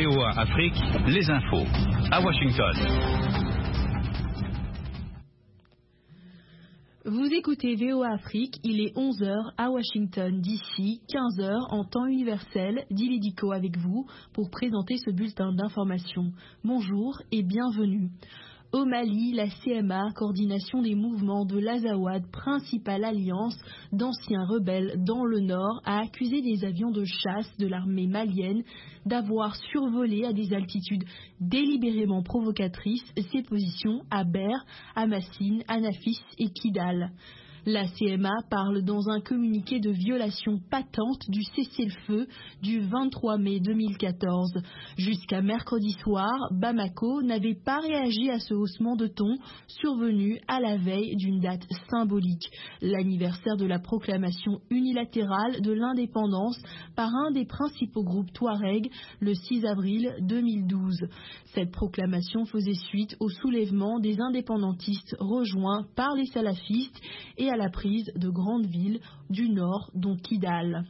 VOA Afrique, les infos. À Washington. Vous écoutez VOA Afrique, il est 11h à Washington, d'ici 15h en temps universel. Dilidico avec vous pour présenter ce bulletin d'information. Bonjour et bienvenue. Au Mali, la CMA, coordination des mouvements de l'Azawad, principale alliance d'anciens rebelles dans le nord, a accusé des avions de chasse de l'armée malienne d'avoir survolé à des altitudes délibérément provocatrices ses positions à Ber, à Massine, à Nafis et Kidal. La CMA parle dans un communiqué de violation patente du cessez-le-feu du 23 mai 2014. Jusqu'à mercredi soir, Bamako n'avait pas réagi à ce haussement de ton survenu à la veille d'une date symbolique, l'anniversaire de la proclamation unilatérale de l'indépendance par un des principaux groupes Touareg le 6 avril 2012. Cette proclamation faisait suite au soulèvement des indépendantistes rejoints par les salafistes et à la prise de grandes villes du nord, dont Kidal.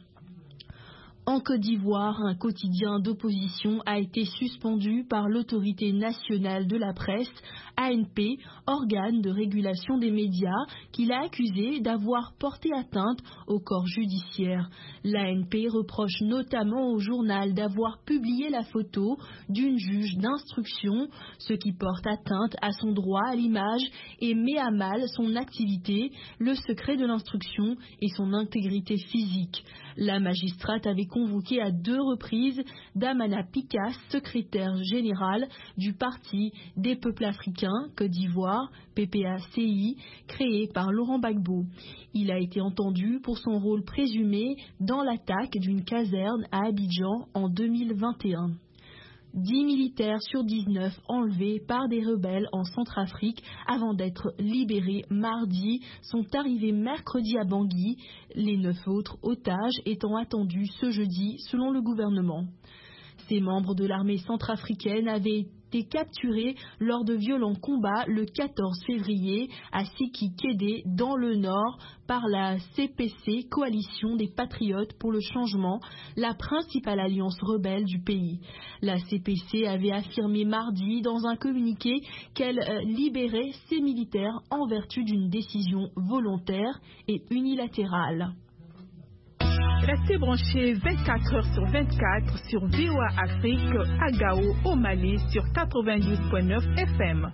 En Côte d'Ivoire, un quotidien d'opposition a été suspendu par l'autorité nationale de la presse, ANP, organe de régulation des médias, qui l'a accusé d'avoir porté atteinte au corps judiciaire. L'ANP reproche notamment au journal d'avoir publié la photo d'une juge d'instruction, ce qui porte atteinte à son droit à l'image et met à mal son activité, le secret de l'instruction et son intégrité physique. La magistrate avait convoqué à 2 reprises Damana Picas, secrétaire général du Parti des peuples africains, Côte d'Ivoire, PPACI, créé par Laurent Gbagbo. Il a été entendu pour son rôle présumé dans l'attaque d'une caserne à Abidjan en 2021. 10 militaires sur 19 enlevés par des rebelles en Centrafrique avant d'être libérés mardi sont arrivés mercredi à Bangui, les 9 autres otages étant attendus ce jeudi selon le gouvernement. Ces membres de l'armée centrafricaine avaient été capturés lors de violents combats le 14 février à Siki-Kédé dans le nord par la CPC, Coalition des Patriotes pour le Changement, la principale alliance rebelle du pays. La CPC avait affirmé mardi dans un communiqué qu'elle libérait ses militaires en vertu d'une décision volontaire et unilatérale. Restez branchés 24 heures sur 24 sur VOA Afrique à Gao, au Mali, sur 92.9 FM.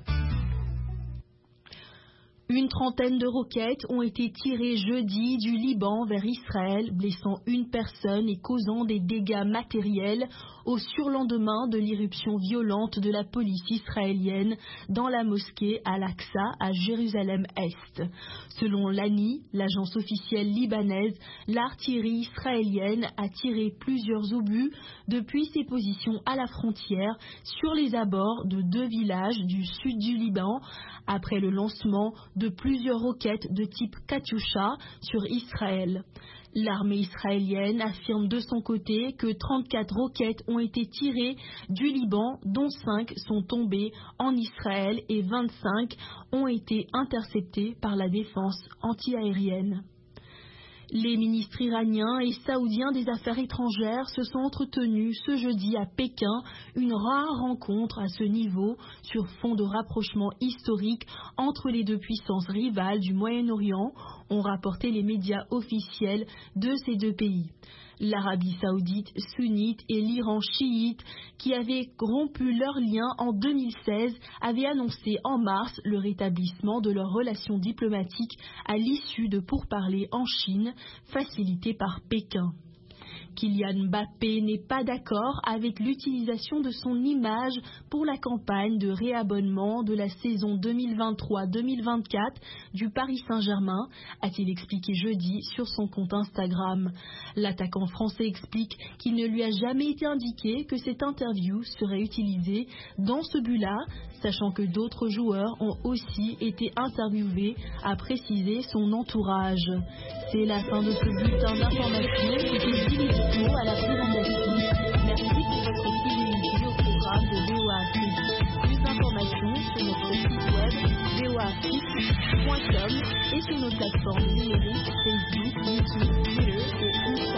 Une trentaine de roquettes ont été tirées jeudi du Liban vers Israël, blessant une personne et causant des dégâts matériels au surlendemain de l'irruption violente de la police israélienne dans la mosquée Al-Aqsa à Jérusalem-Est. Selon l'ANI, l'agence officielle libanaise, l'artillerie israélienne a tiré plusieurs obus depuis ses positions à la frontière sur les abords de 2 villages du sud du Liban après le lancement de plusieurs roquettes de type Katyusha sur Israël. L'armée israélienne affirme de son côté que 34 roquettes ont été tirées du Liban, dont 5 sont tombées en Israël et 25 ont été interceptées par la défense antiaérienne. Les ministres iraniens et saoudiens des Affaires étrangères se sont entretenus ce jeudi à Pékin, une rare rencontre à ce niveau sur fond de rapprochement historique entre les 2 puissances rivales du Moyen-Orient, ont rapporté les médias officiels de ces 2 pays. L'Arabie saoudite sunnite et l'Iran chiite, qui avaient rompu leurs liens en 2016, avaient annoncé en mars le rétablissement de leurs relations diplomatiques à l'issue de pourparlers en Chine, facilités par Pékin. Kylian Mbappé n'est pas d'accord avec l'utilisation de son image pour la campagne de réabonnement de la saison 2023-2024 du Paris Saint-Germain, a-t-il expliqué jeudi sur son compte Instagram. L'attaquant français explique qu'il ne lui a jamais été indiqué que cette interview serait utilisée dans ce but-là, sachant que d'autres joueurs ont aussi été interviewés, a précisé son entourage. C'est la fin de ce bulletin d'information.